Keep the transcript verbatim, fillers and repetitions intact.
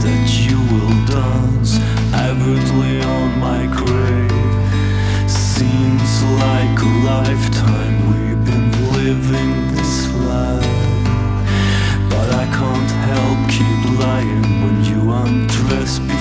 that you will dance avidly on my grave. Seems like a lifetime we've been living this life, but I can't help keep lying when you undress me.